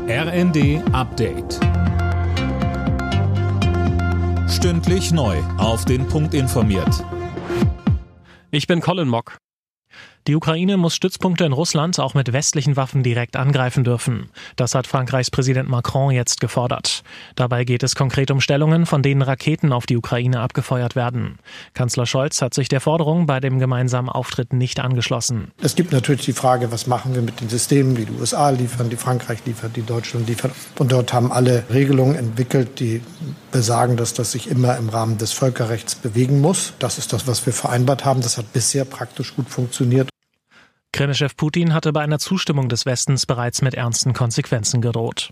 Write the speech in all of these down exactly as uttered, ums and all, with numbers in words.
R N D Update. Stündlich neu auf den Punkt informiert. Ich bin Colin Mock. Die Ukraine muss Stützpunkte in Russland auch mit westlichen Waffen direkt angreifen dürfen. Das hat Frankreichs Präsident Macron jetzt gefordert. Dabei geht es konkret um Stellungen, von denen Raketen auf die Ukraine abgefeuert werden. Kanzler Scholz hat sich der Forderung bei dem gemeinsamen Auftritt nicht angeschlossen. Es gibt natürlich die Frage, was machen wir mit den Systemen, die die U S A liefern, die Frankreich liefert, die Deutschland liefert. Und dort haben alle Regelungen entwickelt, die besagen, dass das sich immer im Rahmen des Völkerrechts bewegen muss. Das ist das, was wir vereinbart haben. Das hat bisher praktisch gut funktioniert. Kreml-Chef Putin hatte bei einer Zustimmung des Westens bereits mit ernsten Konsequenzen gedroht.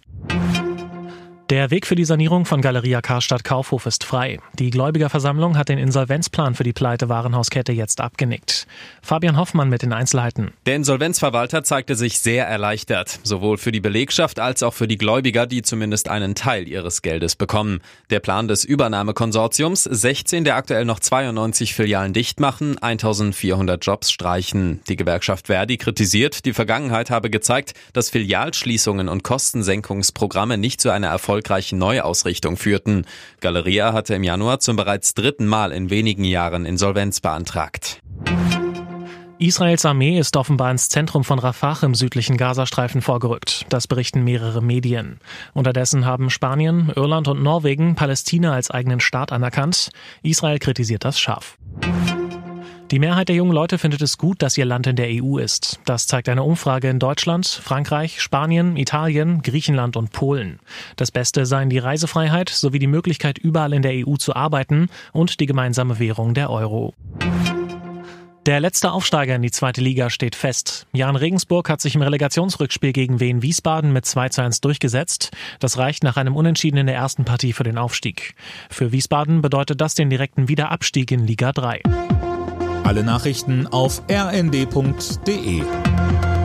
Der Weg für die Sanierung von Galeria Karstadt Kaufhof ist frei. Die Gläubigerversammlung hat den Insolvenzplan für die Pleite-Warenhauskette jetzt abgenickt. Fabian Hoffmann mit den Einzelheiten. Der Insolvenzverwalter zeigte sich sehr erleichtert, sowohl für die Belegschaft als auch für die Gläubiger, die zumindest einen Teil ihres Geldes bekommen. Der Plan des Übernahmekonsortiums, sechzehn der aktuell noch zweiundneunzig Filialen dicht machen, eintausendvierhundert Jobs streichen. Die Gewerkschaft Verdi kritisiert, die Vergangenheit habe gezeigt, dass Filialschließungen und Kostensenkungsprogramme nicht zu einer erfolgreichen erfolgreichen Neuausrichtung führten. Galeria hatte im Januar zum bereits dritten Mal in wenigen Jahren Insolvenz beantragt. Israels Armee ist offenbar ins Zentrum von Rafah im südlichen Gazastreifen vorgerückt. Das berichten mehrere Medien. Unterdessen haben Spanien, Irland und Norwegen Palästina als eigenen Staat anerkannt. Israel kritisiert das scharf. Die Mehrheit der jungen Leute findet es gut, dass ihr Land in der E U ist. Das zeigt eine Umfrage in Deutschland, Frankreich, Spanien, Italien, Griechenland und Polen. Das Beste seien die Reisefreiheit sowie die Möglichkeit, überall in der E U zu arbeiten und die gemeinsame Währung der Euro. Der letzte Aufsteiger in die zweite Liga steht fest. Jahn Regensburg hat sich im Relegationsrückspiel gegen Wien Wiesbaden mit zwei zu eins durchgesetzt. Das reicht nach einem Unentschieden in der ersten Partie für den Aufstieg. Für Wiesbaden bedeutet das den direkten Wiederabstieg in Liga drei. Alle Nachrichten auf r n d punkt d e.